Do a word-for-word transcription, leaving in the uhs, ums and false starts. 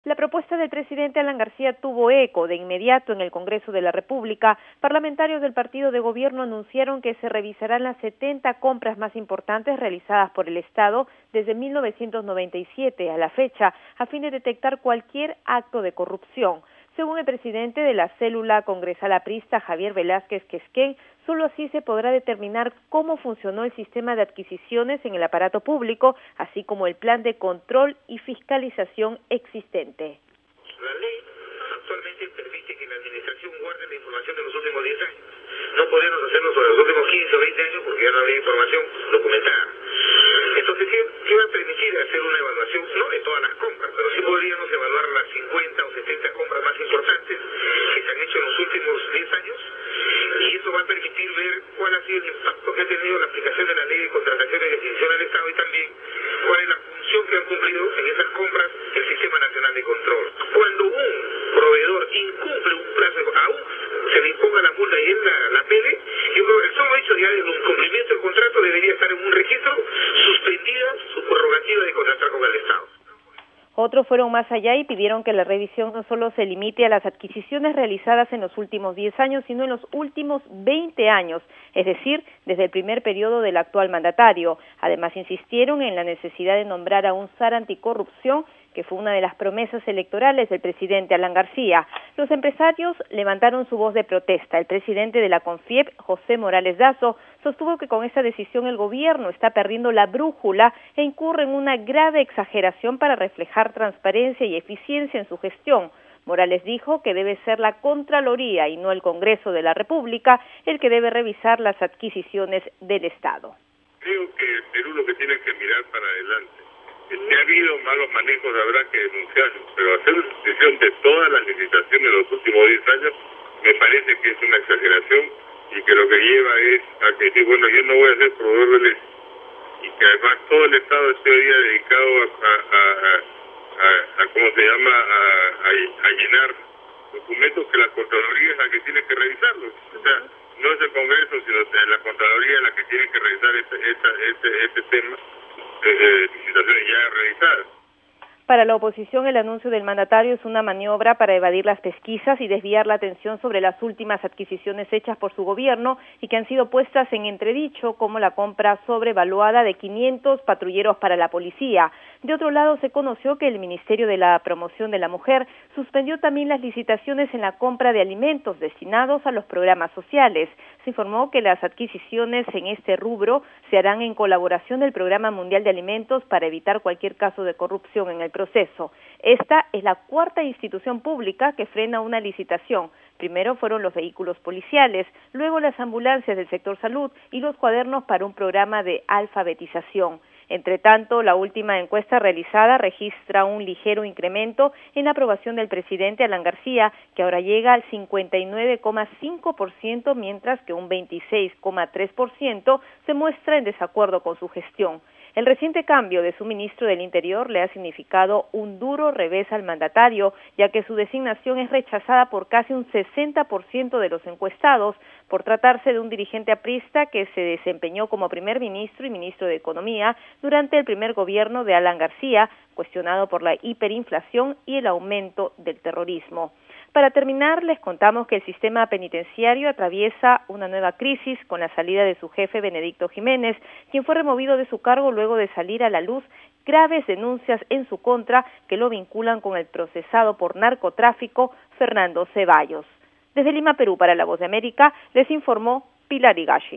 La propuesta del presidente Alan García tuvo eco de inmediato en el Congreso de la República. Parlamentarios del partido de gobierno anunciaron que se revisarán las setenta compras más importantes realizadas por el Estado desde mil novecientos noventa y siete a la fecha, a fin de detectar cualquier acto de corrupción. Según el presidente de la célula congresal aprista, Javier Velázquez Quesquén, solo así se podrá determinar cómo funcionó el sistema de adquisiciones en el aparato público, así como el plan de control y fiscalización existente. La ley actualmente permite que la administración guarde la información de los últimos diez años. No podemos hacerlo sobre los últimos quince o veinte años porque ya no había información documentada. Entonces, ¿qué, qué va a permitir hacer una evaluación? No de todas las compras, pero sí podríamos evaluar las cincuenta o setenta compras más importantes que se han hecho en los últimos diez años, y eso va a permitir ver cuál ha sido el impacto que ha tenido la aplicación de la ley de contrataciones y adquisición del Estado, y también cuál es la función que han cumplido en esas compras el Sistema Nacional de Control. Cuando un proveedor incumple un plazo, aún se le imponga la multa y él la, la pele, yo creo que el solo hecho ya del incumplimiento del contrato debería estar en un registro suspendida su prerrogativa de contratar con el Estado. Otros fueron más allá y pidieron que la revisión no solo se limite a las adquisiciones realizadas en los últimos diez años, sino en los últimos veinte años, es decir, desde el primer periodo del actual mandatario. Además, insistieron en la necesidad de nombrar a un S A R anticorrupción, que fue una de las promesas electorales del presidente Alan García. Los empresarios levantaron su voz de protesta. El presidente de la CONFIEP, José Morales Dazo, sostuvo que con esta decisión el gobierno está perdiendo la brújula e incurre en una grave exageración para reflejar transparencia y eficiencia en su gestión. Morales dijo que debe ser la Contraloría y no el Congreso de la República el que debe revisar las adquisiciones del Estado. Creo que el Perú lo que tiene que mirar para adelante. Si ha habido malos manejos habrá que denunciarlos, pero hacer una decisión de todas las licitaciones de los últimos diez años me parece que es una exageración y que lo que lleva es a que decir, bueno, yo no voy a ser proveedor del Estado, y que además todo el Estado esté hoy día dedicado a, a, a, a, a ¿cómo se llama?, a, a, a llenar documentos que la Contraloría es la que tiene que revisarlos. O sea, no es el Congreso, sino la Contraloría la que tiene que revisar este, este, este, este tema. Eh, licitaciones ya realizadas. Para la oposición, el anuncio del mandatario es una maniobra para evadir las pesquisas y desviar la atención sobre las últimas adquisiciones hechas por su gobierno y que han sido puestas en entredicho, como la compra sobrevaluada de quinientos patrulleros para la policía. De otro lado, se conoció que el Ministerio de la Promoción de la Mujer suspendió también las licitaciones en la compra de alimentos destinados a los programas sociales. Se informó que las adquisiciones en este rubro se harán en colaboración del Programa Mundial de Alimentos para evitar cualquier caso de corrupción en el proceso. Esta es la cuarta institución pública que frena una licitación. Primero fueron los vehículos policiales, luego las ambulancias del sector salud y los cuadernos para un programa de alfabetización. Entre tanto, la última encuesta realizada registra un ligero incremento en la aprobación del presidente Alan García, que ahora llega al cincuenta y nueve coma cinco por ciento, mientras que un veintiséis coma tres por ciento se muestra en desacuerdo con su gestión. El reciente cambio de su ministro del Interior le ha significado un duro revés al mandatario, ya que su designación es rechazada por casi un sesenta por ciento de los encuestados, por tratarse de un dirigente aprista que se desempeñó como primer ministro y ministro de Economía durante el primer gobierno de Alan García, cuestionado por la hiperinflación y el aumento del terrorismo. Para terminar, les contamos que el sistema penitenciario atraviesa una nueva crisis con la salida de su jefe Benedicto Jiménez, quien fue removido de su cargo luego de salir a la luz graves denuncias en su contra que lo vinculan con el procesado por narcotráfico Fernando Ceballos. Desde Lima, Perú, para La Voz de América, les informó Pilar Higashi.